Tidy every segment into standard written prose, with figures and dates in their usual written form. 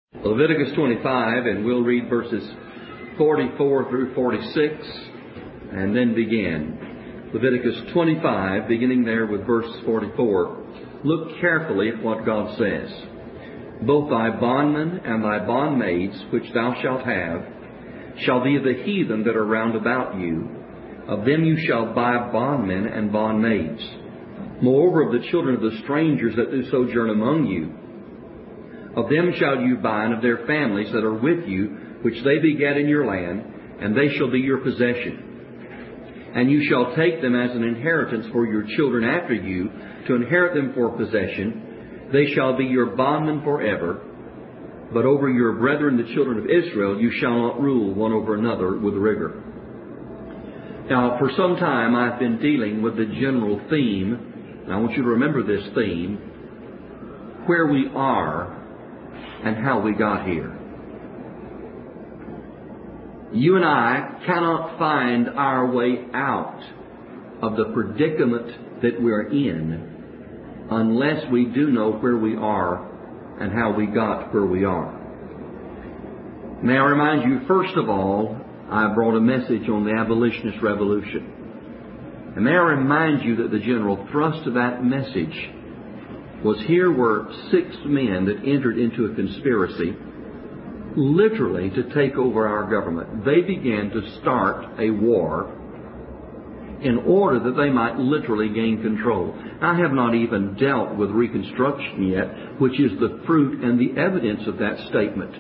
Leviticus 25, and we'll read verses 44 through 46, and then begin. Leviticus 25, beginning there with verse 44. Look carefully at what God says. Both thy bondmen and thy bondmaids, which thou shalt have, shall be of the heathen that are round about you. Of them you shall buy bondmen and bondmaids. Moreover, of the children of the strangers that do sojourn among you, of them shall you buy, and of their families that are with you, which they begat in your land, and they shall be your possession. And you shall take them as an inheritance for your children after you, to inherit them for possession. They shall be your bondmen forever. But over your brethren, the children of Israel, you shall not rule one over another with rigor. Now, for some time I've been dealing with the general theme, and I want you to remember this theme, where we are and how we got here. You and I cannot find our way out of the predicament that we're in unless we do know where we are and how we got where we are. May I remind you, first of all, I brought a message on the abolitionist revolution. And may I remind you that the general thrust of that message was here were 6 men that entered into a conspiracy literally to take over our government. They began to start a war in order that they might literally gain control. I have not even dealt with Reconstruction yet, which is the fruit and the evidence of that statement.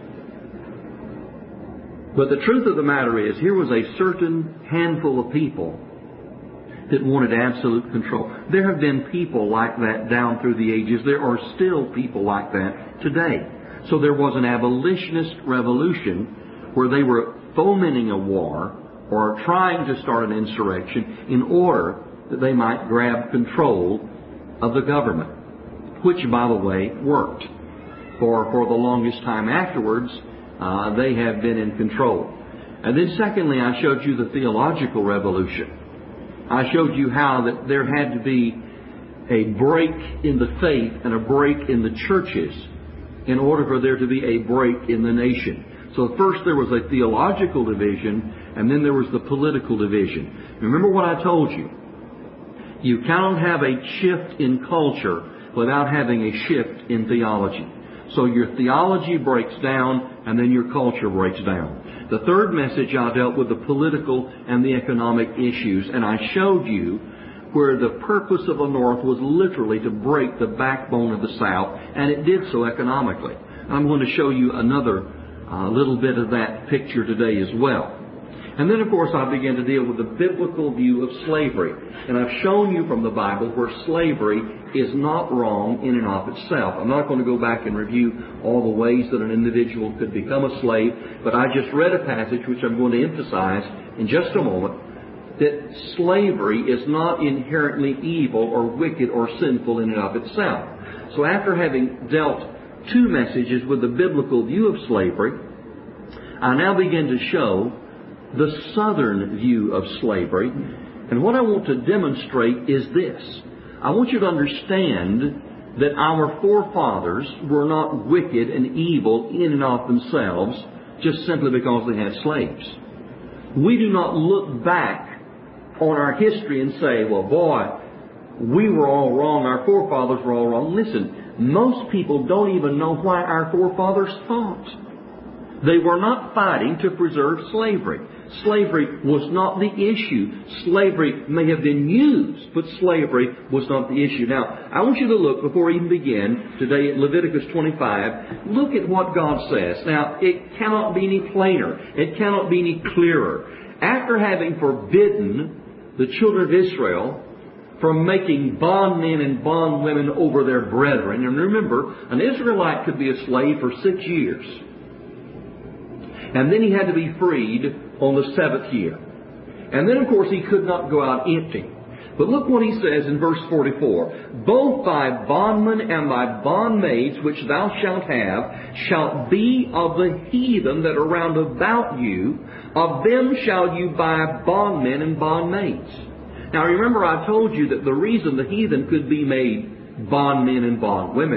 But the truth of the matter is, here was a certain handful of people that wanted absolute control. There have been people like that down through the ages. There are still people like that today. So there was an abolitionist revolution where they were fomenting a war or trying to start an insurrection in order that they might grab control of the government, which, by the way, worked. For the longest time afterwards, they have been in control. And then secondly, I showed you the theological revolution. I showed you how that there had to be a break in the faith and a break in the churches in order for there to be a break in the nation. So first there was a theological division, and then there was the political division. Remember what I told you. You cannot have a shift in culture without having a shift in theology. So your theology breaks down, and then your culture breaks down. The third message, I dealt with the political and the economic issues, and I showed you where the purpose of the North was literally to break the backbone of the South, and it did so economically. I'm going to show you another little bit of that picture today as well. And then, of course, I began to deal with the biblical view of slavery. And I've shown you from the Bible where slavery is not wrong in and of itself. I'm not going to go back and review all the ways that an individual could become a slave, but I just read a passage which I'm going to emphasize in just a moment, that slavery is not inherently evil or wicked or sinful in and of itself. So after having dealt 2 messages with the biblical view of slavery, I now begin to show the southern view of slavery. And what I want to demonstrate is this. I want you to understand that our forefathers were not wicked and evil in and of themselves just simply because they had slaves. We do not look back on our history and say, well, boy, we were all wrong, our forefathers were all wrong. Listen, most people don't even know why our forefathers fought. They were not fighting to preserve slavery. Slavery was not the issue. Slavery may have been used, but slavery was not the issue. Now, I want you to look, before we even begin today at Leviticus 25, look at what God says. Now, it cannot be any plainer. It cannot be any clearer. After having forbidden the children of Israel from making bondmen and bondwomen over their brethren, and remember, an Israelite could be a slave for 6 years. And then he had to be freed on the 7th year. And then, of course, he could not go out empty. But look what he says in verse 44. Both thy bondmen and thy bondmaids which thou shalt have shall be of the heathen that are round about you. Of them shall you buy bondmen and bondmaids. Now remember, I told you that the reason the heathen could be made bondmen and bondwomen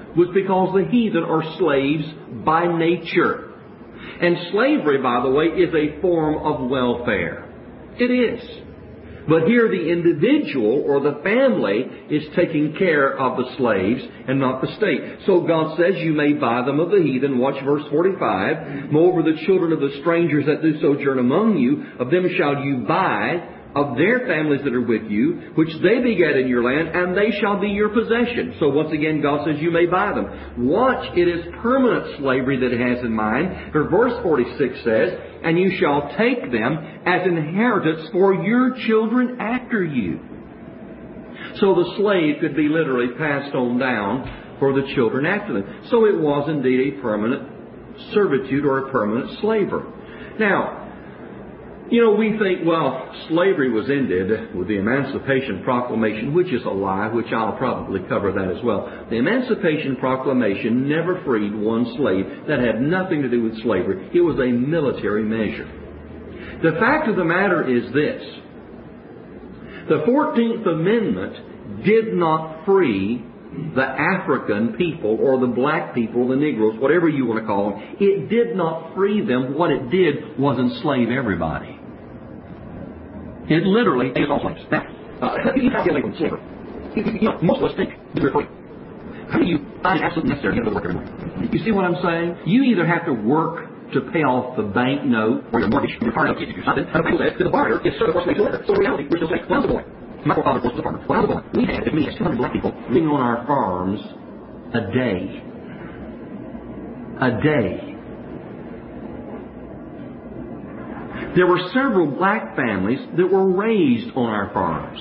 was because the heathen are slaves by nature. And slavery, by the way, is a form of welfare. It is. But here the individual or the family is taking care of the slaves and not the state. So God says you may buy them of the heathen. Watch verse 45. Moreover, the children of the strangers that do sojourn among you, of them shall you buy, of their families that are with you, which they beget in your land, and they shall be your possession. So once again, God says you may buy them. Watch, it is permanent slavery that it has in mind. For verse 46 says, and you shall take them as inheritance for your children after you. So the slave could be literally passed on down for the children after them. So it was indeed a permanent servitude or a permanent slavery. Now, we think, well, slavery was ended with the Emancipation Proclamation, which is a lie, which I'll probably cover that as well. The Emancipation Proclamation never freed one slave. That had nothing to do with slavery. It was a military measure. The fact of the matter is this. The 14th Amendment did not free the African people or the black people, the Negroes, whatever you want to call them. It did not free them. What it did was enslave everybody. It literally is all slaves. Now, you can't get away from slavery. Most of us think they're free. How do you find it absolutely necessary to go to work every morning? You see what I'm saying? You either have to work to pay off the bank note or your mortgage, your car note, if you do something. And people said to the buyer, it's sort of forced me to live. So in reality, we're still saying, when I was a boy, my forefather was a farmer. When I was a boy, we had, me, 200 black people living on our farms a day. A day. There were several black families that were raised on our farms.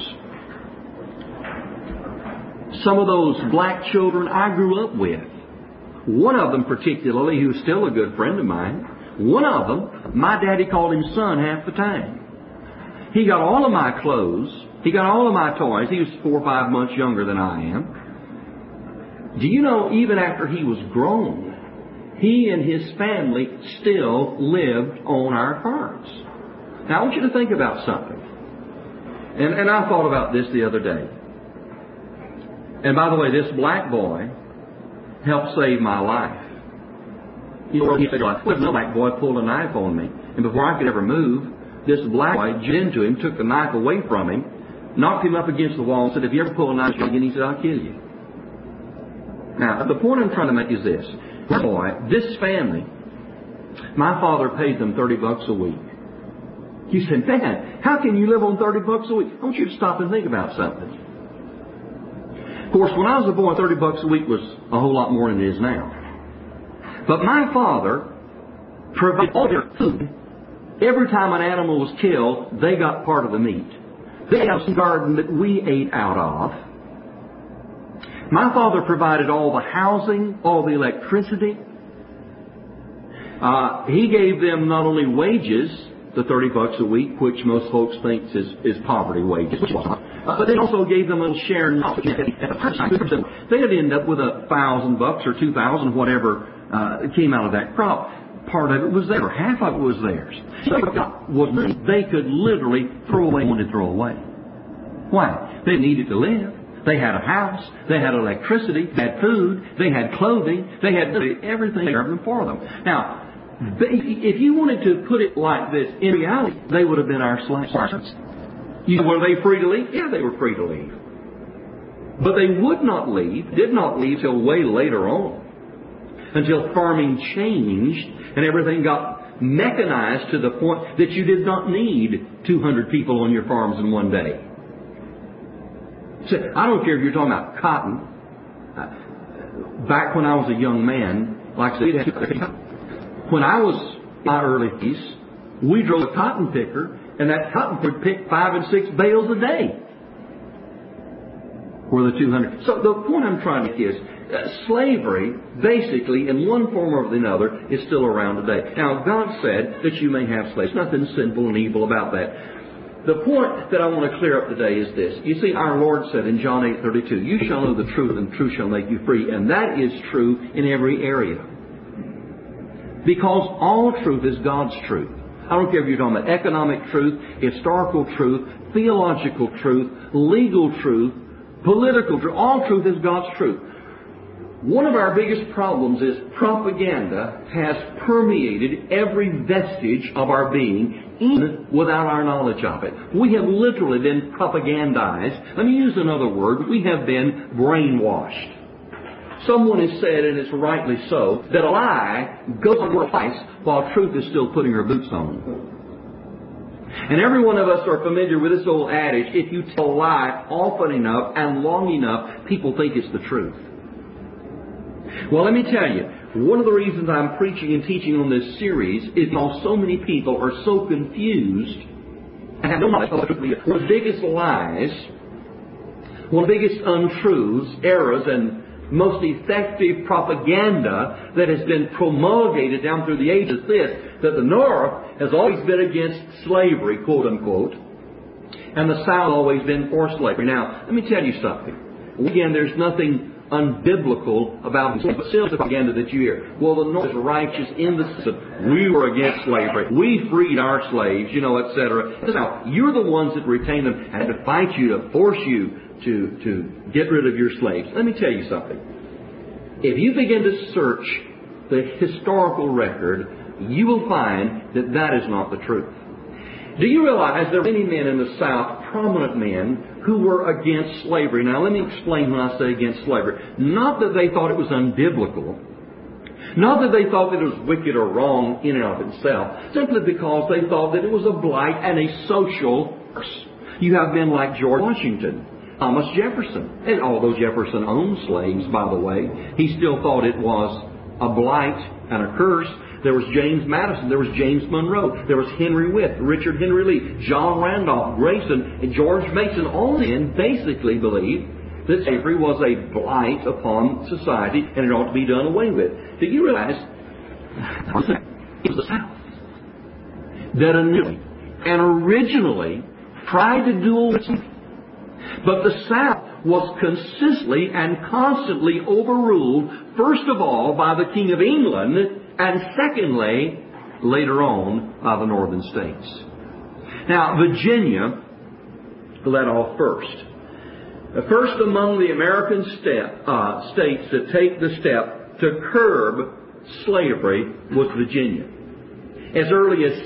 Some of those black children I grew up with. One of them particularly, who's still a good friend of mine, one of them, my daddy called him son half the time. He got all of my clothes. He got all of my toys. He was 4 or 5 months younger than I am. Do you know, even after he was grown, he and his family still lived on our farms. Now, I want you to think about something. And I thought about this the other day. And by the way, this black boy helped save my life. He said, well, no black boy pulled a knife on me. And before I could ever move, this black boy jumped into him, took the knife away from him, knocked him up against the wall and said, if you ever pull a knife again, he said, I'll kill you. Now, the point I'm trying to make is this. This family, my father paid them $30 a week. You said, Dad, how can you live on $30 a week? I want you to stop and think about something. Of course, when I was a boy, $30 a week was a whole lot more than it is now. But my father provided all their food. Every time an animal was killed, they got part of the meat. They had a garden that we ate out of. My father provided all the housing, all the electricity. He gave them not only wages, the $30 a week, which most folks think is poverty wages, which was not, but they also gave them a little share in knowledge. They'd end up with $1,000 or $2,000, whatever came out of that crop. Part of it was theirs, half of it was theirs. They could literally throw away what they throw away. Why? They needed to live. They had a house, they had electricity, they had food, they had clothing, they had everything for them. Now, if you wanted to put it like this, in reality, they would have been our slaves. Were they free to leave? Yeah, they were free to leave. But they would not leave, did not leave till way later on, until farming changed and everything got mechanized to the point that you did not need 200 people on your farms in one day. So, I don't care if you're talking about cotton. Back when I was a young man, like I said, when I was in my early 50s, we drove a cotton picker, and that cotton picker picked 5 and 6 bales a day. Were the 200. So the point I'm trying to make is, slavery, basically, in one form or another, is still around today. Now, God said that you may have slaves. Nothing sinful and evil about that. The point that I want to clear up today is this. You see, our Lord said in John 8:32, you shall know the truth, and the truth shall make you free. And that is true in every area. Because all truth is God's truth. I don't care if you're talking about economic truth, historical truth, theological truth, legal truth, political truth. All truth is God's truth. One of our biggest problems is propaganda has permeated every vestige of our being, even without our knowledge of it. We have literally been propagandized. Let me use another word. We have been brainwashed. Someone has said, and it's rightly so, that a lie goes on her face while truth is still putting her boots on. And every one of us are familiar with this old adage, if you tell a lie often enough and long enough, people think it's the truth. Well, let me tell you, one of the reasons I'm preaching and teaching on this series is because so many people are so confused and have no knowledge of the truth. One of the biggest lies, one of the biggest untruths, errors, and most effective propaganda that has been promulgated down through the ages is this, that the North has always been against slavery, quote unquote, and the South has always been for slavery. Now, let me tell you something. Again, there's nothing unbiblical about the propaganda that you hear. Well, the North is righteous in the sense that we were against slavery. We freed our slaves, etc. Now, you're the ones that retained them and had to fight you, to force you to get rid of your slaves. Let me tell you something. If you begin to search the historical record, you will find that that is not the truth. Do you realize there are many men in the South, prominent men, who were against slavery? Now, let me explain when I say against slavery. Not that they thought it was unbiblical. Not that they thought that it was wicked or wrong in and of itself. Simply because they thought that it was a blight and a social curse. You have men like George Washington, Thomas Jefferson. And although Jefferson owned slaves, by the way, he still thought it was a blight and a curse. There was James Madison. There was James Monroe. There was Henry Wythe, Richard Henry Lee, John Randolph, Grayson, and George Mason. All men basically believed that slavery was a blight upon society and it ought to be done away with. Do you realize it was the South that initially and originally tried to do away with slavery? But the South was consistently and constantly overruled, first of all, by the King of England, and secondly, later on, by the northern states. Now, Virginia led off first. First among the American states to take the step to curb slavery was Virginia. As early as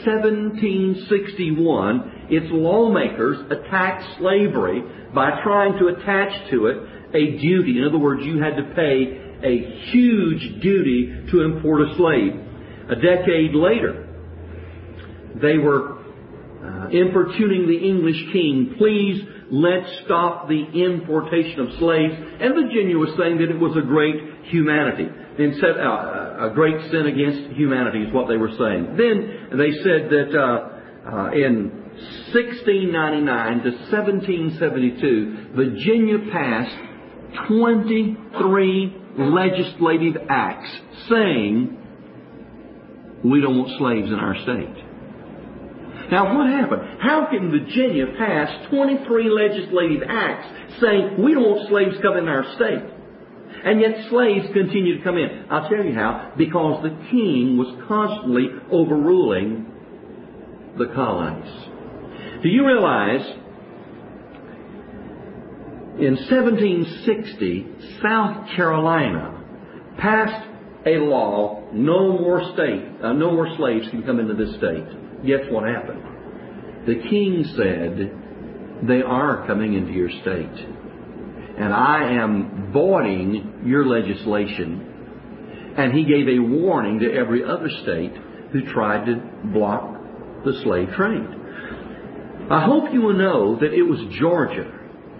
1761, its lawmakers attacked slavery by trying to attach to it a duty. In other words, you had to pay a huge duty to import a slave. A decade later, they were importuning the English king, please let's stop the importation of slaves. And Virginia was saying that it was a great humanity. And said, a great sin against humanity is what they were saying. Then they said that in 1699 to 1772, Virginia passed 23 legislative acts saying we don't want slaves in our state. Now what happened? How can Virginia pass 23 legislative acts saying we don't want slaves coming in our state? And yet slaves continue to come in. I'll tell you how. Because the king was constantly overruling the colonies. Do you realize in 1760, South Carolina passed a law, no more slaves can come into this state. Guess what happened? The king said, they are coming into your state. And I am voiding your legislation. And he gave a warning to every other state who tried to block the slave trade. I hope you will know that it was Georgia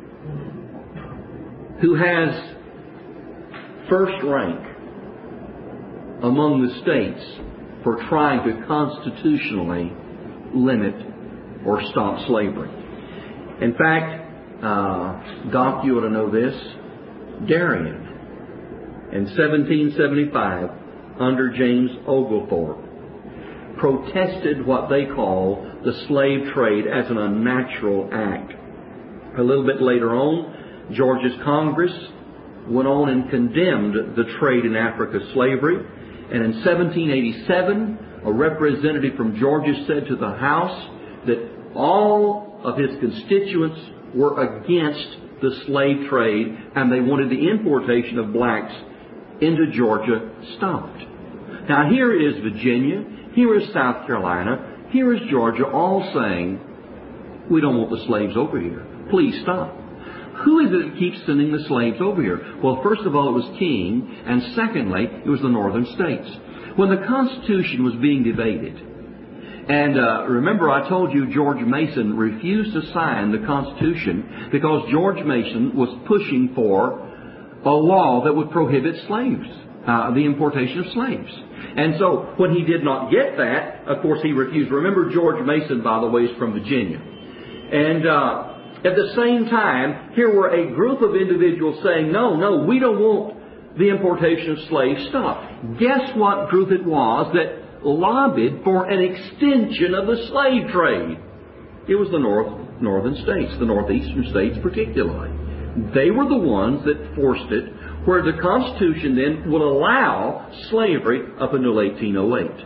who has first rank among the states for trying to constitutionally limit or stop slavery. In fact, Doc, you ought to know this, Darien in 1775 under James Oglethorpe protested what they call the slave trade as an unnatural act. A little bit later on, Georgia's Congress went on and condemned the trade in Africa slavery. And in 1787, a representative from Georgia said to the House that all of his constituents were against the slave trade and they wanted the importation of blacks into Georgia stopped. Now here is Virginia, here is South Carolina, here is Georgia, all saying, we don't want the slaves over here. Please stop. Who is it that keeps sending the slaves over here? Well, first of all, it was King, and secondly, it was the northern states. When the Constitution was being debated, and remember I told you George Mason refused to sign the Constitution because George Mason was pushing for a law that would prohibit slaves, the importation of slaves. And so when he did not get that, of course he refused. Remember, George Mason, by the way, is from Virginia. And at the same time, here were a group of individuals saying, no, we don't want the importation of slaves stopped. Guess what group it was that lobbied for an extension of the slave trade? It was the northern states, the northeastern states particularly. They were the ones that forced it, where the Constitution then would allow slavery up until 1808.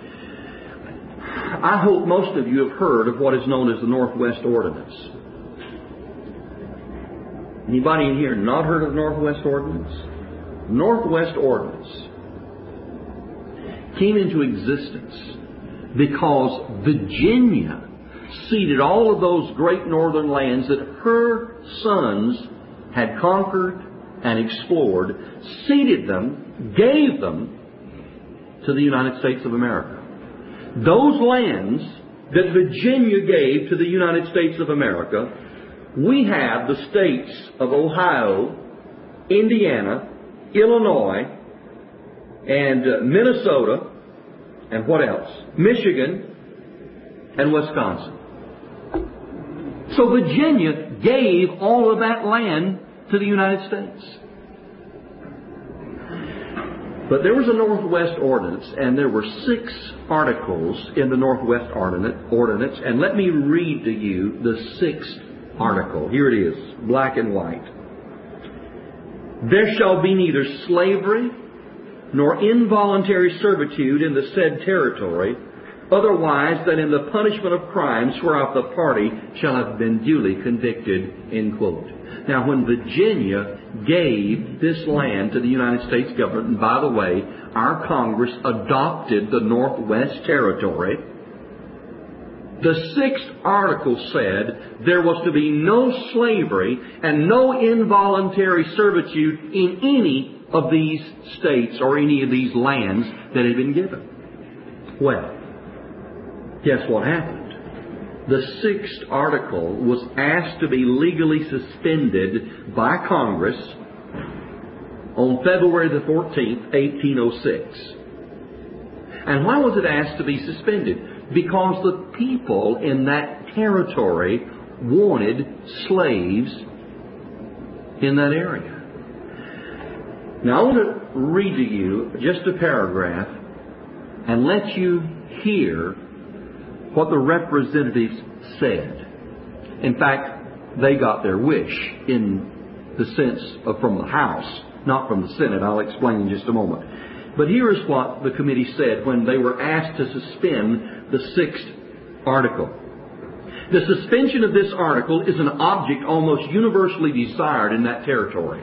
I hope most of you have heard of what is known as the Northwest Ordinance. Anybody in here not heard of the Northwest Ordinance? Northwest Ordinance came into existence because Virginia ceded all of those great northern lands that her sons had conquered and explored, ceded them, gave them to the United States of America. Those lands that Virginia gave to the United States of America, we have the states of Ohio, Indiana, Illinois, and Minnesota, and what else? Michigan, and Wisconsin. So Virginia gave all of that land to the United States. But there was a Northwest Ordinance, and there were 6 articles in the Northwest Ordinance, and let me read to you the 6th article. Here it is, black and white. There shall be neither slavery nor involuntary servitude in the said territory, otherwise than in the punishment of crimes whereof the party shall have been duly convicted, end quote. Now, when Virginia gave this land to the United States government, and by the way, our Congress adopted the Northwest Territory, the 6th article said there was to be no slavery and no involuntary servitude in any of these states or any of these lands that had been given. Well, guess what happened? The 6th article was asked to be legally suspended by Congress on February the 14th, 1806. And why was it asked to be suspended? Because the people in that territory wanted slaves in that area. Now I want to read to you just a paragraph and let you hear what the representatives said. In fact, they got their wish in the sense of from the House, not from the Senate. I'll explain in just a moment. But here is what the committee said when they were asked to suspend the 6th article. The suspension of this article is an object almost universally desired in that territory.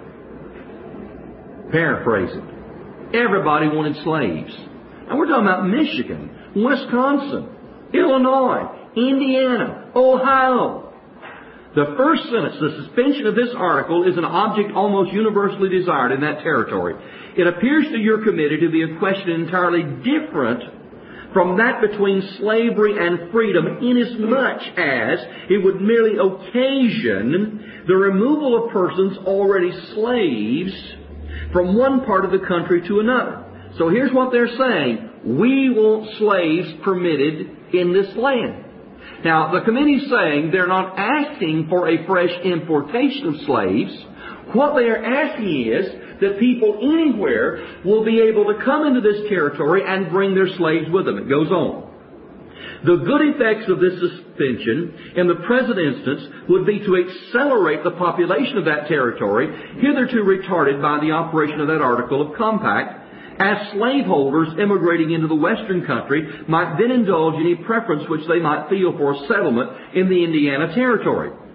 Paraphrasing. Everybody wanted slaves. And we're talking about Michigan, Wisconsin, Illinois, Indiana, Ohio. The first sentence, the suspension of this article is an object almost universally desired in that territory. It appears to your committee to be a question entirely different from that between slavery and freedom, inasmuch as it would merely occasion the removal of persons already slaves from one part of the country to another. So here's what they're saying. We want slaves permitted in this land. Now, the committee's saying they're not asking for a fresh importation of slaves. What they are asking is that people anywhere will be able to come into this territory and bring their slaves with them. It goes on. The good effects of this suspension in the present instance would be to accelerate the population of that territory, hitherto retarded by the operation of that article of compact, as slaveholders immigrating into the western country might then indulge any preference which they might feel for a settlement in the Indiana territory.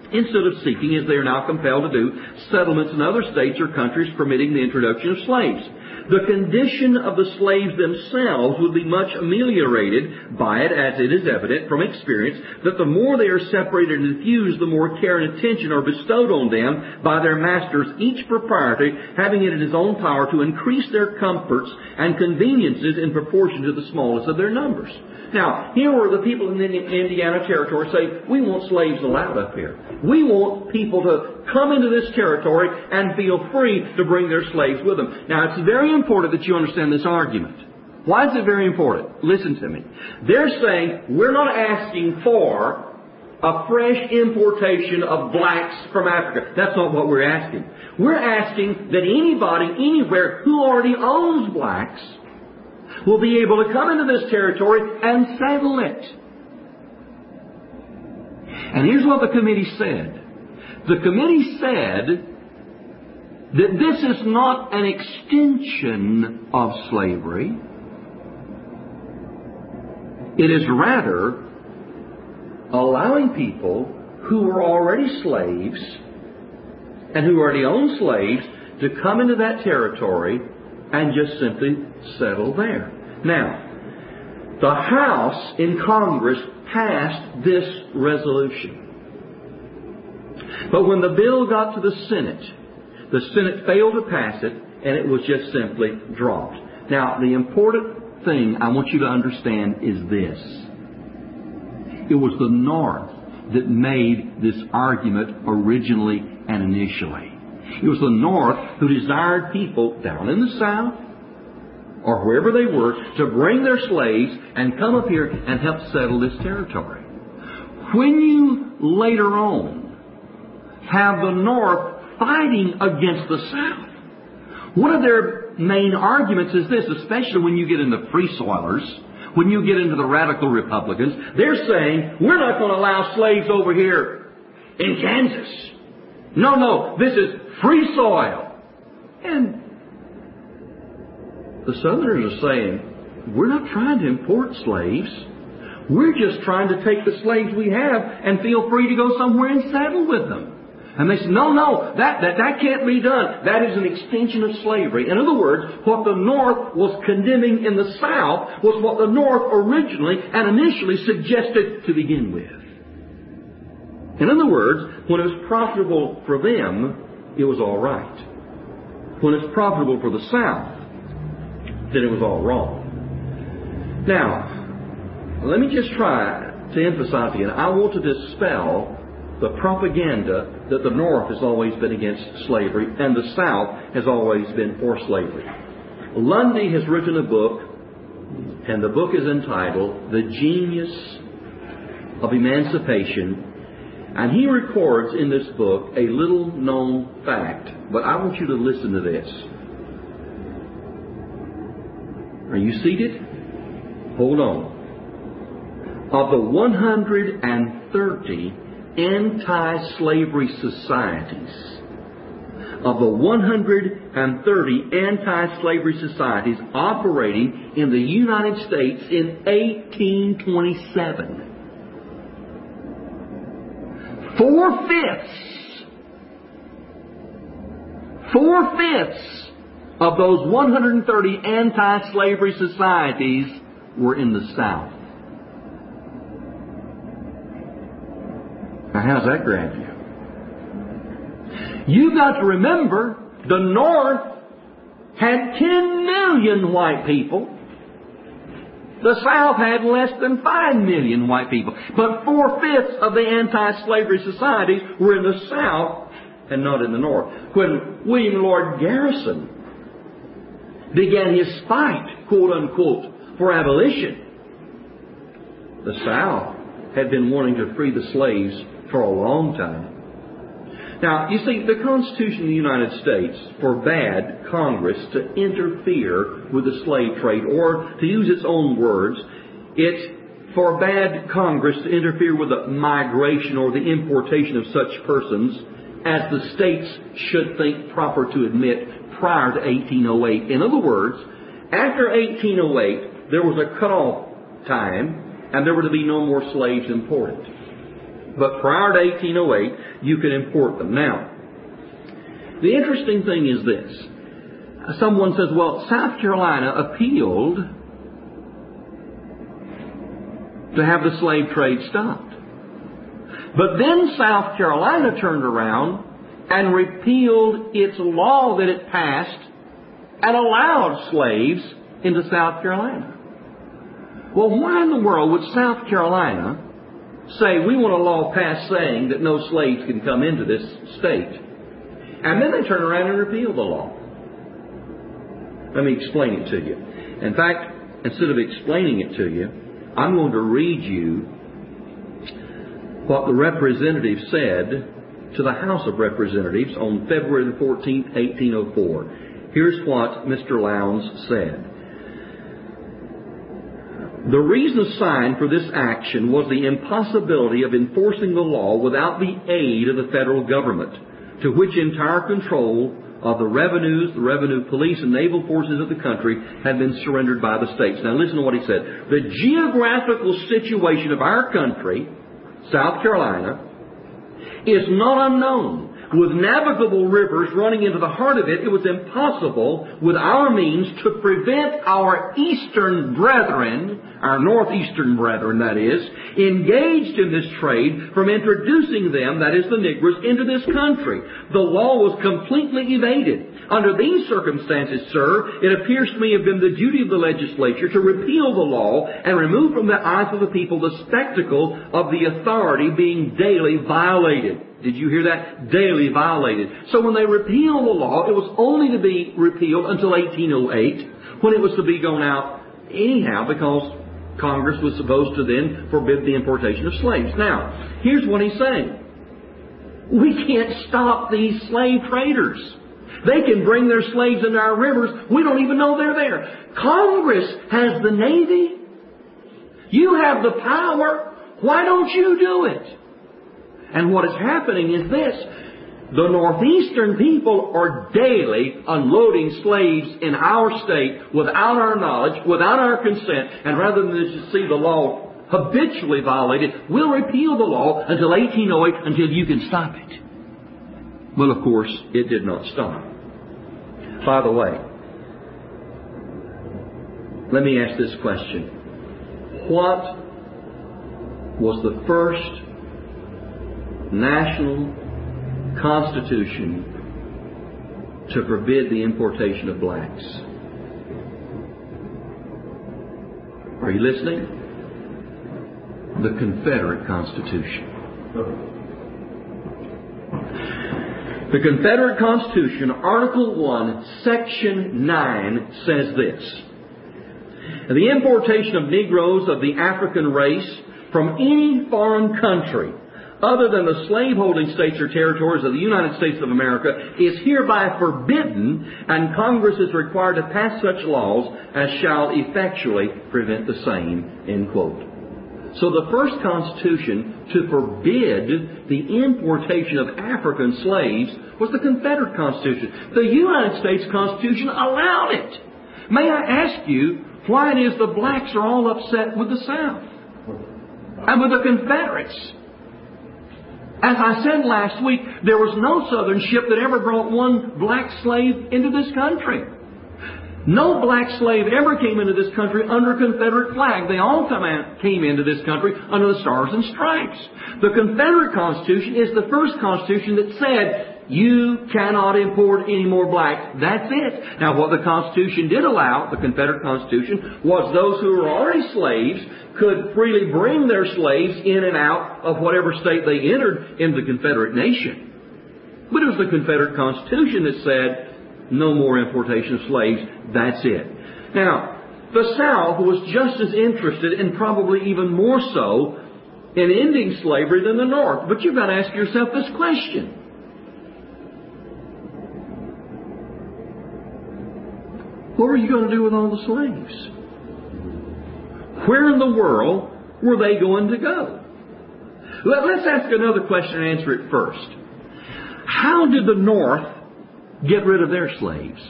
instead of seeking, as they are now compelled to do, settlements in other states or countries permitting the introduction of slaves. The condition of the slaves themselves would be much ameliorated by it, as it is evident from experience that the more they are separated and diffused, the more care and attention are bestowed on them by their masters, each proprietor having it in his own power to increase their comforts and conveniences in proportion to the smallness of their numbers. Now, here were the people in the Indiana Territory say, we want slaves allowed up here. We want people to come into this territory and feel free to bring their slaves with them. Now, it's very important that you understand this argument. Why is it very important? Listen to me. They're saying, we're not asking for a fresh importation of blacks from Africa. That's not what we're asking. We're asking that anybody, anywhere, who already owns blacks will be able to come into this territory and settle it. And here's what the committee said. The committee said that this is not an extension of slavery. It is rather allowing people who were already slaves and who already own slaves to come into that territory and just simply settle there. Now, the House in Congress passed this resolution. But when the bill got to the Senate failed to pass it, and it was just simply dropped. Now, the important thing I want you to understand is this. It was the North that made this argument originally and initially. It was the North who desired people down in the South, or wherever they were, to bring their slaves and come up here and help settle this territory. When you later on have the North fighting against the South, one of their main arguments is this, especially when you get into Free Soilers, when you get into the radical Republicans, they're saying, we're not going to allow slaves over here in Kansas. No, this is free soil. And the Southerners are saying, we're not trying to import slaves. We're just trying to take the slaves we have and feel free to go somewhere and settle with them. And they said, no, that can't be done. That is an extension of slavery. In other words, what the North was condemning in the South was what the North originally and initially suggested to begin with. In other words, when it was profitable for them, it was all right. When it's profitable for the South, then it was all wrong. Now, let me just try to emphasize again. I want to dispel the propaganda that the North has always been against slavery and the South has always been for slavery. Lundy has written a book, and the book is entitled The Genius of Emancipation. And he records in this book a little known fact. But I want you to listen to this. Are you seated? Hold on. Of the 130 anti-slavery societies, of the 130 anti-slavery societies operating in the United States in 1827, 4/5 of those 130 anti-slavery societies were in the South. Now, how's that grab you? You've got to remember, the North had 10 million white people. The South had less than 5 million white people. But 4/5 of the anti-slavery societies were in the South and not in the North. When William Lloyd Garrison began his fight, quote unquote, for abolition, the South had been wanting to free the slaves for a long time. Now, you see, the Constitution of the United States forbade Congress to interfere with the slave trade, or to use its own words, it forbade Congress to interfere with the migration or the importation of such persons as the states should think proper to admit prior to 1808. In other words, after 1808, there was a cutoff time, and there were to be no more slaves imported. But prior to 1808, you could import them. Now, the interesting thing is this. Someone says, well, South Carolina appealed to have the slave trade stopped. But then South Carolina turned around and repealed its law that it passed and allowed slaves into South Carolina. Well, why in the world would South Carolina say, we want a law passed saying that no slaves can come into this state? And then they turn around and repeal the law. Let me explain it to you. In fact, instead of explaining it to you, I'm going to read you what the representative said to the House of Representatives on February the 14th, 1804. Here's what Mr. Lowndes said. The reason assigned for this action was the impossibility of enforcing the law without the aid of the federal government, to which entire control of the revenues, the revenue police, and naval forces of the country had been surrendered by the states. Now listen to what he said. The geographical situation of our country, South Carolina, is not unknown. With navigable rivers running into the heart of it, it was impossible with our means to prevent our eastern brethren, our northeastern brethren that is, engaged in this trade from introducing them, that is the Negroes, into this country. The law was completely evaded. Under these circumstances, sir, it appears to me have been the duty of the legislature to repeal the law and remove from the eyes of the people the spectacle of the authority being daily violated. Did you hear that? Daily violated. So when they repealed the law, it was only to be repealed until 1808, when it was to be gone out anyhow, because Congress was supposed to then forbid the importation of slaves. Now, here's what he's saying. We can't stop these slave traders. They can bring their slaves into our rivers. We don't even know they're there. Congress has the Navy. You have the power. Why don't you do it? And what is happening is this. The northeastern people are daily unloading slaves in our state without our knowledge, without our consent, and rather than just see the law habitually violated, we'll repeal the law until 1808 until you can stop it. Well, of course, it did not stop. By the way, let me ask this question. What was the first national constitution to forbid the importation of blacks? Are you listening? The Confederate Constitution. The Confederate Constitution, Article 1, Section 9, says this. The importation of Negroes of the African race from any foreign country other than the slaveholding states or territories of the United States of America is hereby forbidden, and Congress is required to pass such laws as shall effectually prevent the same, end quote. So the first constitution to forbid the importation of African slaves was the Confederate Constitution. The United States Constitution allowed it. May I ask you why it is the blacks are all upset with the South and with the Confederates? As I said last week, there was no Southern ship that ever brought one black slave into this country. No black slave ever came into this country under a Confederate flag. They all came into this country under the Stars and Stripes. The Confederate Constitution is the first Constitution that said, you cannot import any more blacks. That's it. Now, what the Constitution did allow, the Confederate Constitution, was those who were already slaves could freely bring their slaves in and out of whatever state they entered in the Confederate nation. But it was the Confederate Constitution that said, no more importation of slaves. That's it. Now, the South was just as interested, and probably even more so, in ending slavery than the North. But you've got to ask yourself this question. What were you going to do with all the slaves? Where in the world were they going to go? Let's ask another question and answer it first. How did the North get rid of their slaves?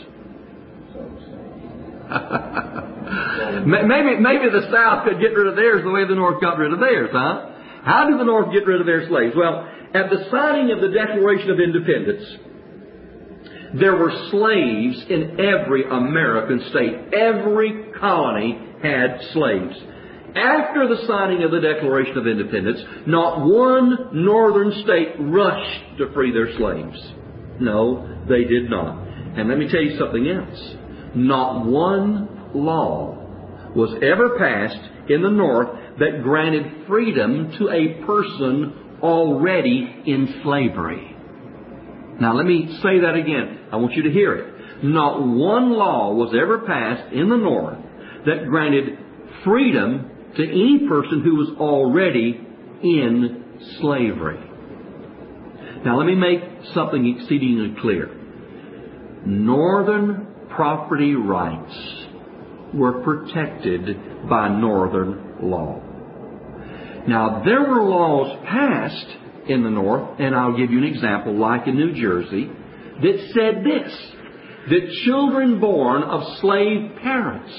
maybe the South could get rid of theirs the way the North got rid of theirs, huh? How did the North get rid of their slaves? Well, at the signing of the Declaration of Independence, there were slaves in every American state. Every colony had slaves. After the signing of the Declaration of Independence, not one northern state rushed to free their slaves. No, they did not. And let me tell you something else. Not one law was ever passed in the North that granted freedom to a person already in slavery. Now let me say that again. I want you to hear it. Not one law was ever passed in the North that granted freedom to any person who was already in slavery. Now let me make something exceedingly clear. Northern property rights were protected by Northern law. Now, there were laws passed in the North, and I'll give you an example, like in New Jersey, that said this, that children born of slave parents,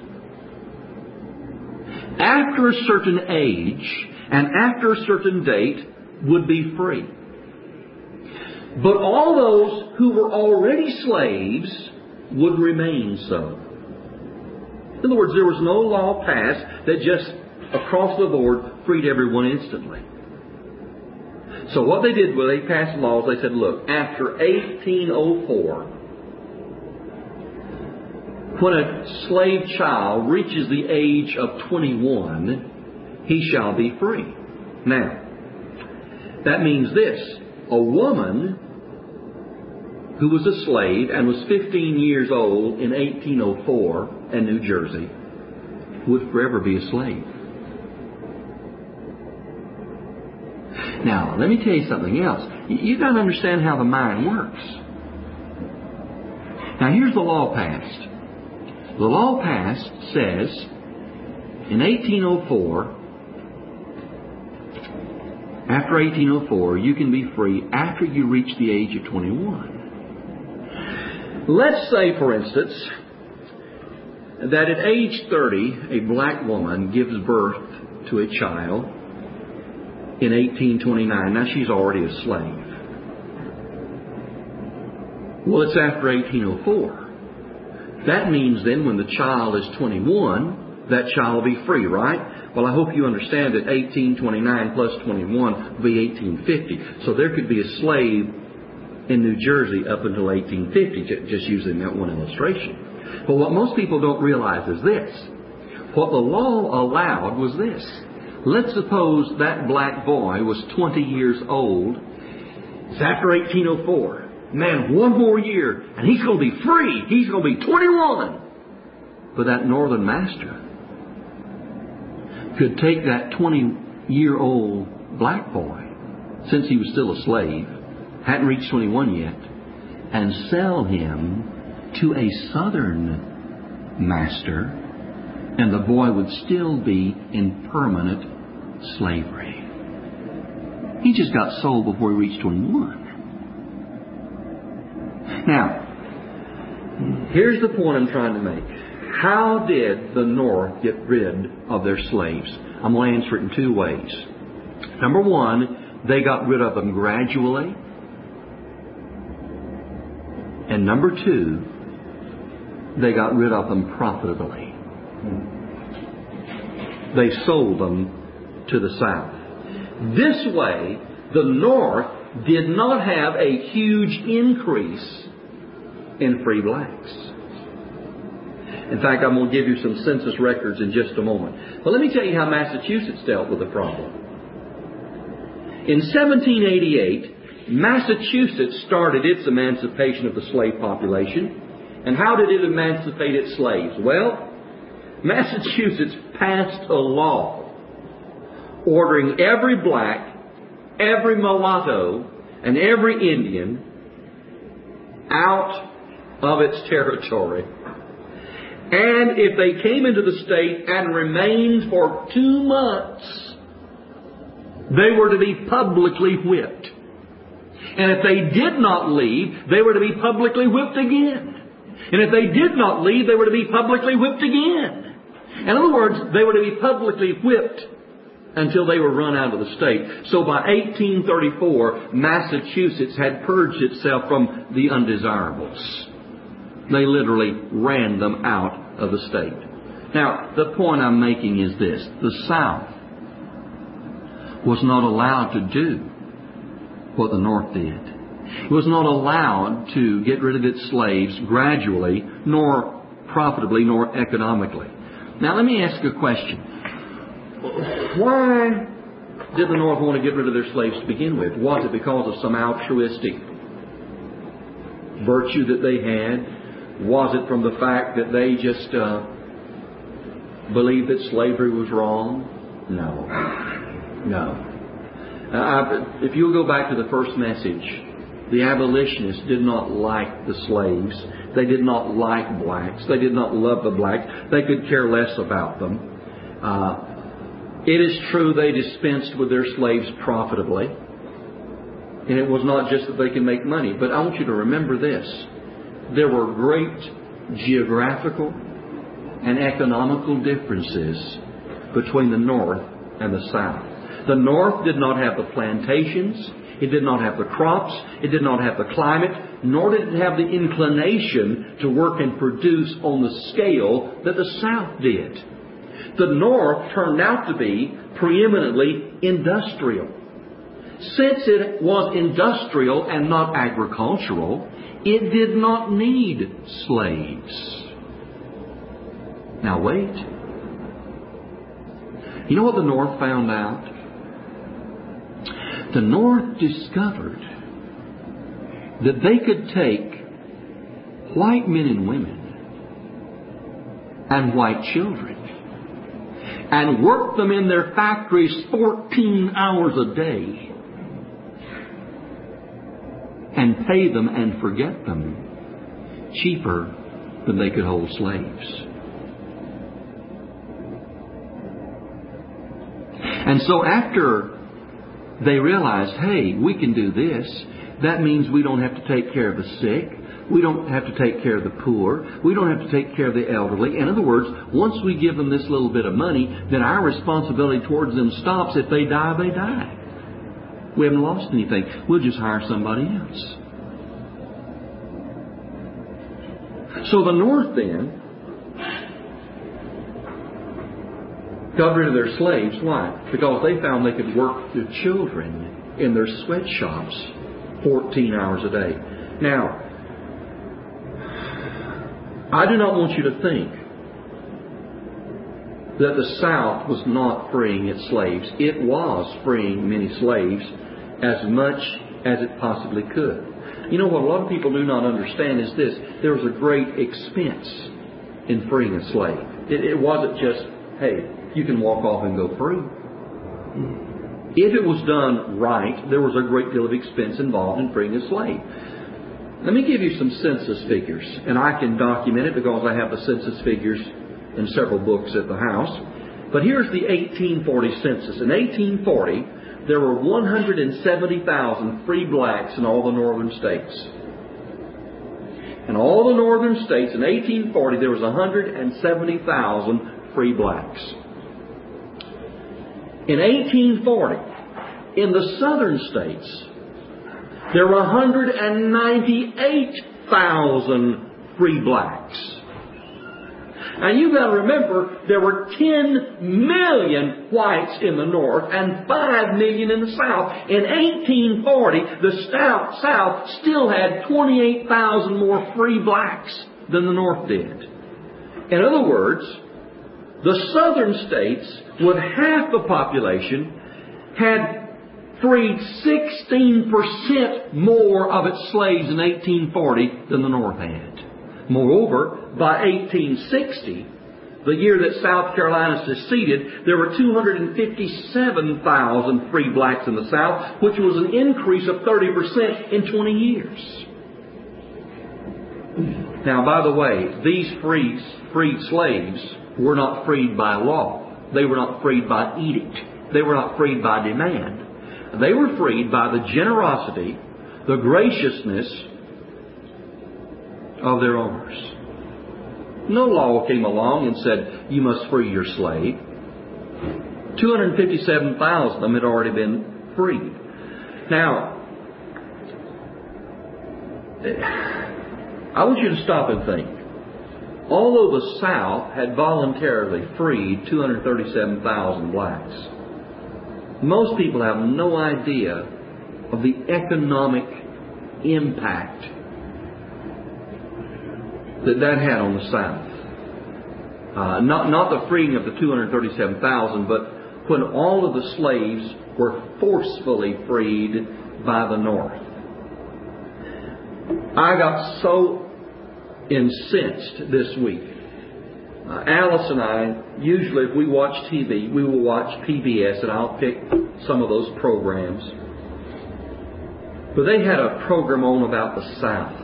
after a certain age and after a certain date, would be free. But all those who were already slaves would remain so. In other words, there was no law passed that just across the board freed everyone instantly. So what they did was they passed laws. They said, look, after 1804, when a slave child reaches the age of 21, he shall be free. Now, that means this. A woman who was a slave and was 15 years old in 1804 in New Jersey would forever be a slave. Now, let me tell you something else. You've got to understand how the mind works. Now, here's the law passed. The law passed says, in 1804, after 1804, you can be free after you reach the age of 21. Let's say, for instance, that at age 30, a black woman gives birth to a child in 1829. Now, she's already a slave. Well, it's after 1804. That means then when the child is 21, that child will be free, right? Well, I hope you understand that 1829 plus 21 will be 1850. So there could be a slave in New Jersey up until 1850, just using that one illustration. But what most people don't realize is this. What the law allowed was this. Let's suppose that black boy was 20 years old. It's after 1804. Man, one more year, and he's going to be free. He's going to be 21. But that northern master could take that 20-year-old black boy, since he was still a slave, hadn't reached 21 yet, and sell him to a southern master, and the boy would still be in permanent slavery. He just got sold before he reached 21. Now, here's the point I'm trying to make. How did the North get rid of their slaves? I'm going to answer it in two ways. Number one, they got rid of them gradually. And number two, they got rid of them profitably. They sold them to the South. This way, the North did not have a huge increase in free blacks. In fact, I'm going to give you some census records in just a moment. But let me tell you how Massachusetts dealt with the problem. In 1788, Massachusetts started its emancipation of the slave population. And how did it emancipate its slaves? Well, Massachusetts passed a law ordering every black, every mulatto, and every Indian out of its territory. And if they came into the state and remained for 2 months, they were to be publicly whipped. And if they did not leave, they were to be publicly whipped again. And if they did not leave, they were to be publicly whipped again. In other words, they were to be publicly whipped until they were run out of the state. So by 1834, Massachusetts had purged itself from the undesirables. They literally ran them out of the state. Now, the point I'm making is this. The South was not allowed to do what the North did. It was not allowed to get rid of its slaves gradually, nor profitably, nor economically. Now, let me ask you a question. Why did the North want to get rid of their slaves to begin with? Was it because of some altruistic virtue that they had? Was it from the fact that they just believed that slavery was wrong? No. If you'll go back to the first message, the abolitionists did not like the slaves. They did not like blacks. They did not love the blacks. They could care less about them. It is true they dispensed with their slaves profitably. And it was not just that they could make money. But I want you to remember this. There were great geographical and economical differences between the North and the South. The North did not have the plantations. It did not have the crops. It did not have the climate. Nor did it have the inclination to work and produce on the scale that the South did. The North turned out to be preeminently industrial. Since it was industrial and not agricultural, it did not need slaves. Now wait. You know what the North found out? The North discovered that they could take white men and women and white children and work them in their factories 14 hours a day and pay them and forget them cheaper than they could hold slaves. And so after they realized, hey, we can do this, that means we don't have to take care of the sick. We don't have to take care of the poor. We don't have to take care of the elderly. In other words, once we give them this little bit of money, then our responsibility towards them stops. If they die, they die. We haven't lost anything. We'll just hire somebody else. So the North then got rid of their slaves. Why? Because they found they could work their children in their sweatshops 14 hours a day. Now, I do not want you to think that the South was not freeing its slaves. It was freeing many slaves as much as it possibly could. You know what a lot of people do not understand is this. There was a great expense in freeing a slave. It wasn't just, hey, you can walk off and go free. If it was done right, there was a great deal of expense involved in freeing a slave. Let me give you some census figures, and I can document it because I have the census figures in several books at the house. But here's the 1840 census. In 1840, there were 170,000 free blacks in all the northern states. In all the northern states, in 1840, there was 170,000 free blacks. In 1840, in the southern states, there were 198,000 free blacks. And you've got to remember, there were 10 million whites in the north and 5 million in the south. In 1840, the south still had 28,000 more free blacks than the north did. In other words, the southern states, with half the population, had freed 16% more of its slaves in 1840 than the North had. Moreover, by 1860, the year that South Carolina seceded, there were 257,000 free blacks in the South, which was an increase of 30% in 20 years. Now, by the way, these freed slaves were not freed by law. They were not freed by edict. They were not freed by demand. They were freed by the generosity, the graciousness of their owners. No law came along and said, you must free your slave. 257,000 of them had already been freed. Now, I want you to stop and think. Although the South had voluntarily freed 237,000 blacks, most people have no idea of the economic impact that had on the South. Not the freeing of the 237,000, but when all of the slaves were forcefully freed by the North. I got so incensed this week. Alice and I, usually if we watch TV, we will watch PBS, and I'll pick some of those programs. But they had a program on about the South.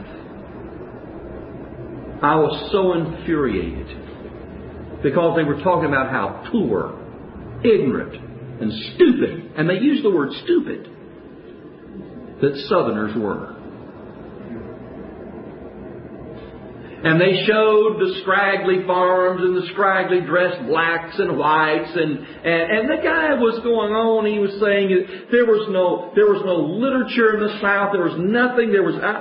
I was so infuriated because they were talking about how poor, ignorant, and stupid, and they used the word stupid, that Southerners were. And they showed the scraggly farms and the scraggly dressed blacks and whites, and the guy was going on. He was saying there was no literature in the South. There was nothing. There was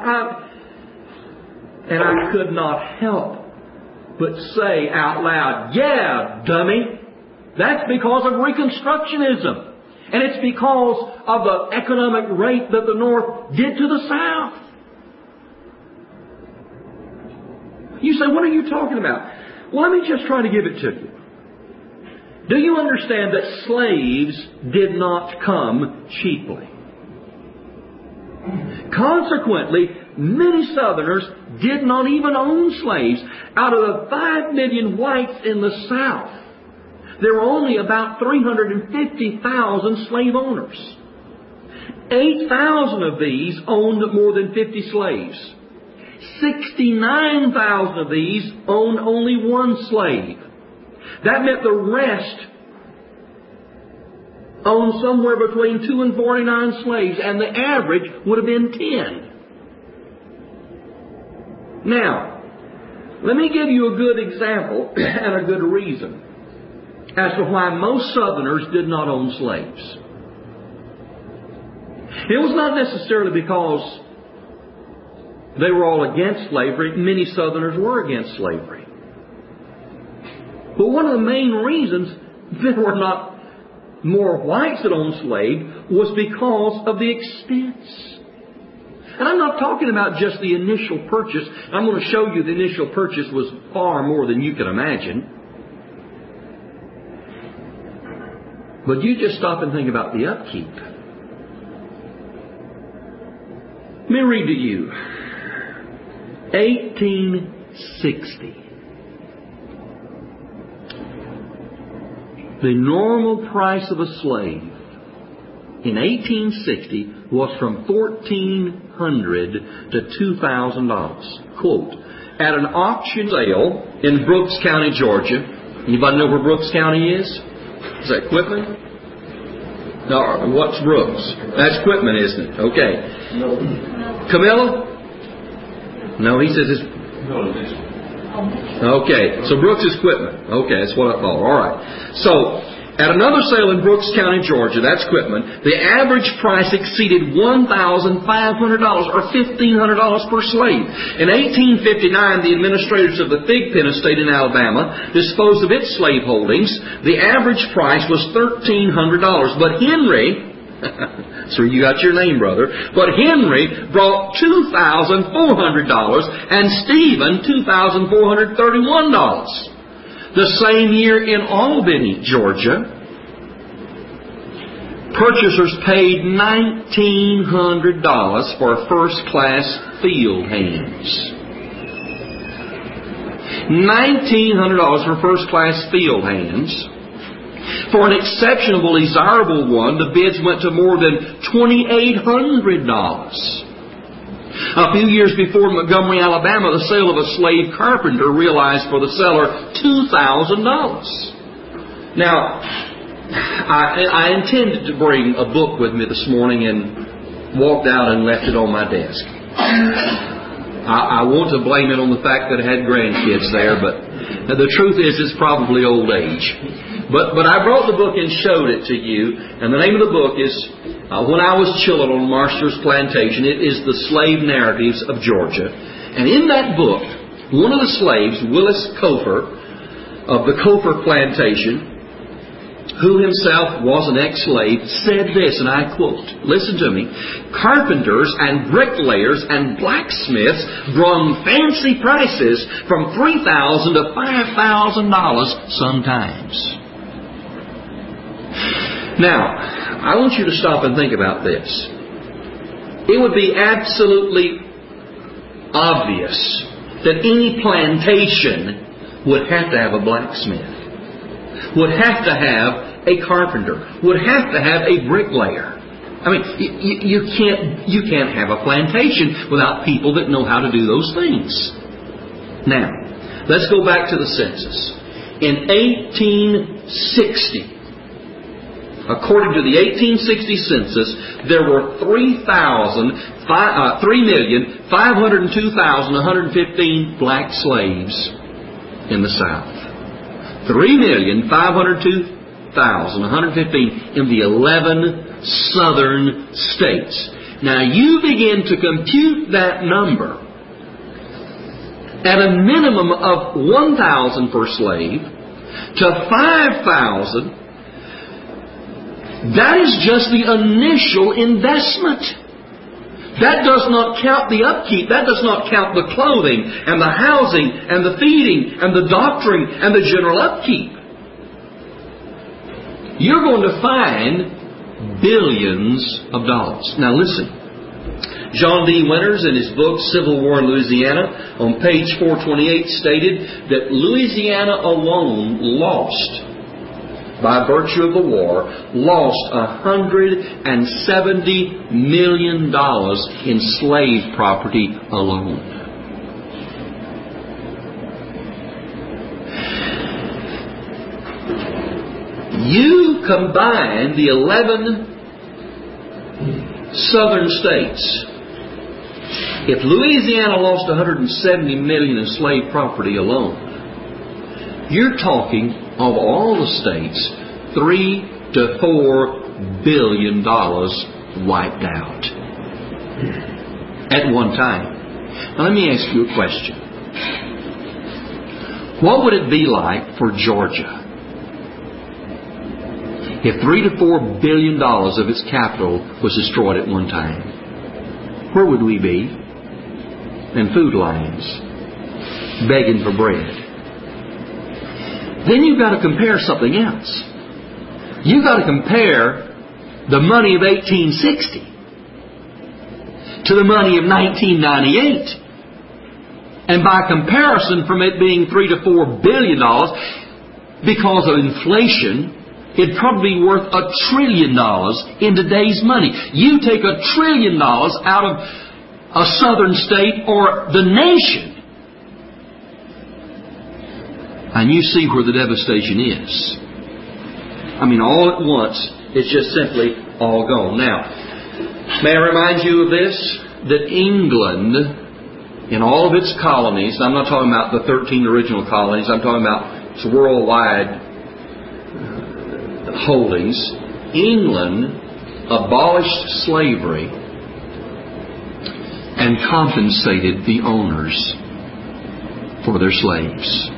and I could not help but say out loud, "Yeah, dummy, that's because of Reconstructionism, and it's because of the economic rape that the North did to the South." You say, what are you talking about? Well, let me just try to give it to you. Do you understand that slaves did not come cheaply? Consequently, many Southerners did not even own slaves. Out of the 5 million whites in the South, there were only about 350,000 slave owners. 8,000 of these owned more than 50 slaves. 69,000 of these owned only one slave. That meant the rest owned somewhere between 2 and 49 slaves, and the average would have been 10. Now, let me give you a good example and a good reason as to why most Southerners did not own slaves. It was not necessarily because they were all against slavery. Many Southerners were against slavery. But one of the main reasons there were not more whites that owned slaves was because of the expense. And I'm not talking about just the initial purchase. I'm going to show you the initial purchase was far more than you can imagine. But you just stop and think about the upkeep. Let me read to you. 1860. The normal price of a slave in 1860 was from $1,400 to $2,000. Quote, at an auction sale in Brooks County, Georgia. Anybody know where Brooks County is? Is that Quitman? No, what's Brooks? That's Quitman, isn't it? Okay. No. Camilla? No, he says it's... Okay, so Brooks is Quitman. Okay, that's what I thought. All right. So, at another sale in Brooks County, Georgia, that's Quitman, the average price exceeded $1,500 or $1,500 per slave. In 1859, the administrators of the Fig Pen estate in Alabama disposed of its slave holdings. The average price was $1,300. But Henry... So you got your name, brother. But Henry brought $2,400 and Stephen $2,431. The same year in Albany, Georgia, purchasers paid $1,900 for first-class field hands. $1,900 for first-class field hands. For an exceptionally desirable one, the bids went to more than $2,800. A few years before Montgomery, Alabama, the sale of a slave carpenter realized for the seller $2,000. Now, I intended to bring a book with me this morning and walked out and left it on my desk. I want to blame it on the fact that I had grandkids there, but the truth is it's probably old age. But I brought the book and showed it to you. And the name of the book is When I Was Children on Marshall's Plantation. It is The Slave Narratives of Georgia. And in that book, one of the slaves, Willis Cofer, of the Cofer Plantation, who himself was an ex-slave, said this, and I quote, listen to me, "Carpenters and bricklayers and blacksmiths brung fancy prices from $3,000 to $5,000 sometimes." Now, I want you to stop and think about this. It would be absolutely obvious that any plantation would have to have a blacksmith, would have to have a carpenter, would have to have a bricklayer. I mean, you can't have a plantation without people that know how to do those things. Now, let's go back to the census. In 1860, according to the 1860 census, there were 3,502,115 black slaves in the South. 3,502,115 in the 11 southern states. Now you begin to compute that number at a minimum of 1,000 per slave to 5,000. That is just the initial investment. That does not count the upkeep. That does not count the clothing and the housing and the feeding and the doctoring and the general upkeep. You're going to find billions of dollars. Now listen. John D. Winters in his book Civil War in Louisiana on page 428 stated that Louisiana alone lost, by virtue of the war, lost $170 million in slave property alone. You combine the 11 southern states. If Louisiana lost $170 million in slave property alone, you're talking of all the states, $3 to $4 billion wiped out at one time. Now let me ask you a question. What would it be like for Georgia if $3 to $4 billion of its capital was destroyed at one time? Where would we be? In food lines, begging for bread. Then you've got to compare something else. You've got to compare the money of 1860 to the money of 1998. And by comparison, from it being $3 to $4 billion, because of inflation, it'd probably be worth $1 trillion in today's money. You take $1 trillion out of a southern state or the nation, and you see where the devastation is. I mean, all at once, it's just simply all gone. Now, may I remind you of this? That England, in all of its colonies, I'm not talking about the 13 original colonies, I'm talking about its worldwide holdings. England abolished slavery and compensated the owners for their slaves.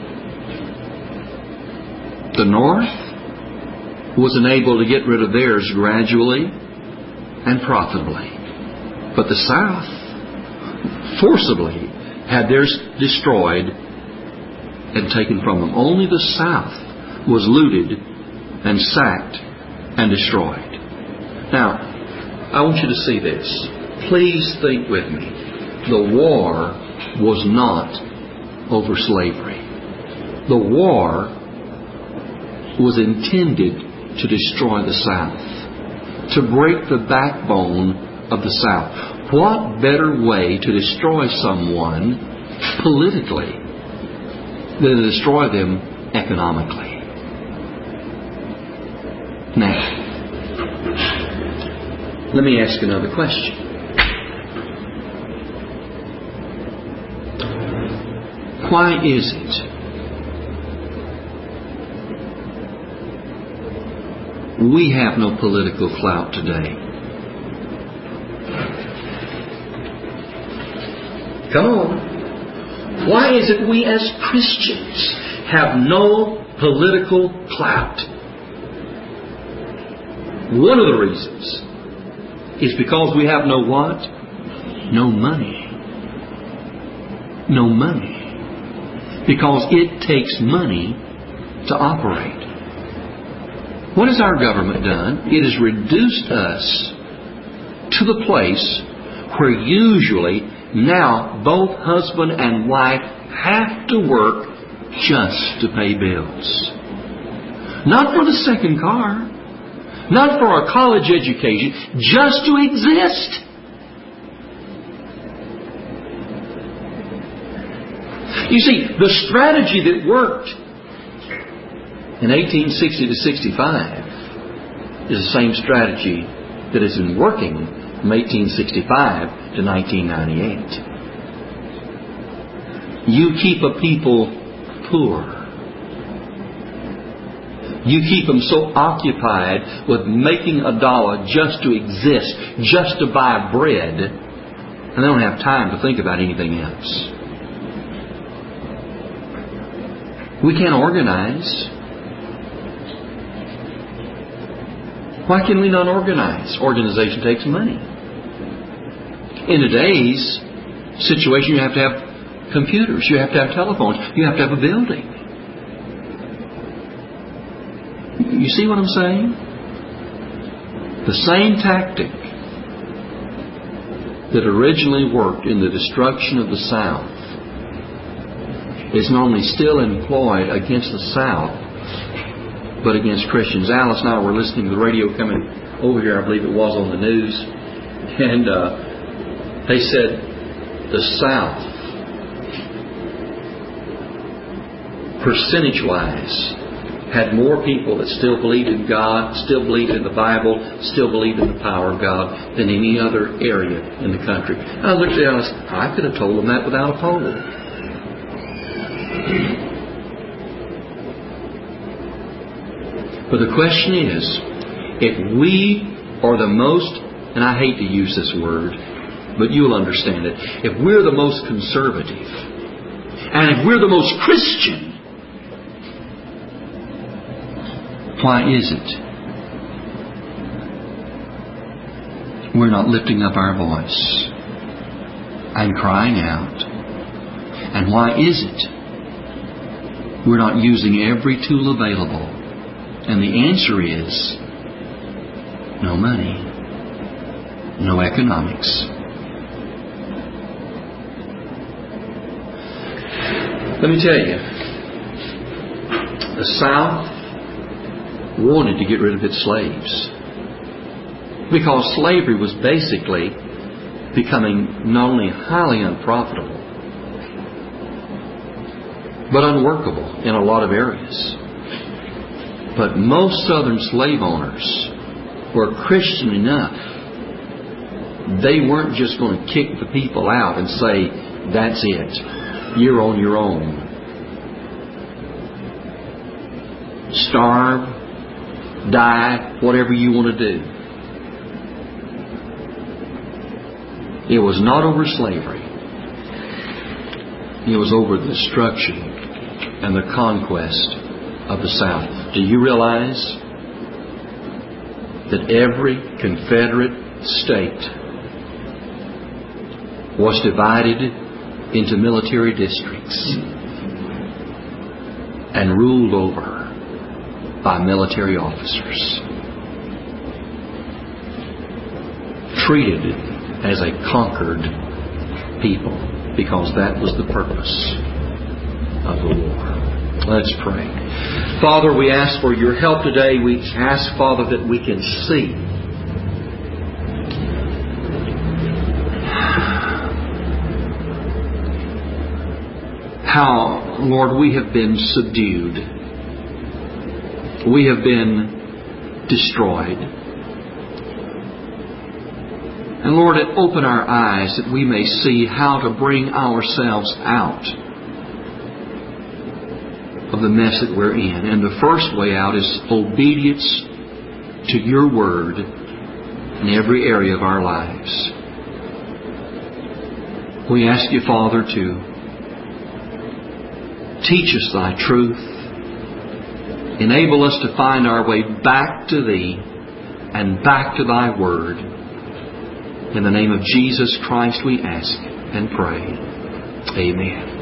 The North was enabled to get rid of theirs gradually and profitably. But the South forcibly had theirs destroyed and taken from them. Only the South was looted and sacked and destroyed. Now, I want you to see this. Please think with me. The war was not over slavery. The war was intended to destroy the South, to break the backbone of the South. What better way to destroy someone politically than to destroy them economically? Now, let me ask another question. Why is it We have no political clout today. Come on. Why is it we as Christians have no political clout? One of the reasons is because we have no what? No money. No money. Because it takes money to operate. What has our government done? It has reduced us to the place where usually now both husband and wife have to work just to pay bills. Not for the second car. Not for a college education. Just to exist. You see, the strategy that worked in 1860 to 65 is the same strategy that has been working from 1865 to 1998. You keep a people poor. You keep them so occupied with making a dollar just to exist, just to buy bread, and they don't have time to think about anything else. We can't organize. Why can we not organize? Organization takes money. In today's situation, you have to have computers. You have to have telephones. You have to have a building. You see what I'm saying? The same tactic that originally worked in the destruction of the South is not only still employed against the South, but against Christians. Alice and I were listening to the radio coming over here, I believe it was on the news, and they said the South, percentage-wise, had more people that still believed in God, still believed in the Bible, still believed in the power of God than any other area in the country. I looked at it and I could have told them that without a poll. But the question is, if we are the most, and I hate to use this word, but you'll understand it, if we're the most conservative, and if we're the most Christian, why is it we're not lifting up our voice and crying out? And why is it we're not using every tool available? And the answer is no money, no economics. Let me tell you, the South wanted to get rid of its slaves because slavery was basically becoming not only highly unprofitable but unworkable in a lot of areas. But most Southern slave owners were Christian enough. They weren't just going to kick the people out and say, that's it, you're on your own. Starve, die, whatever you want to do. It was not over slavery. It was over the destruction and the conquest of the South. Do you realize that every Confederate state was divided into military districts and ruled over by military officers, treated as a conquered people, because that was the purpose of the war. Let's pray. Father, we ask for your help today. We ask, Father, that we can see how, Lord, we have been subdued. We have been destroyed. And Lord, open our eyes that we may see how to bring ourselves out of the mess that we're in. And the first way out is obedience to Your Word in every area of our lives. We ask You, Father, to teach us Thy truth. Enable us to find our way back to Thee and back to Thy Word. In the name of Jesus Christ we ask and pray. Amen.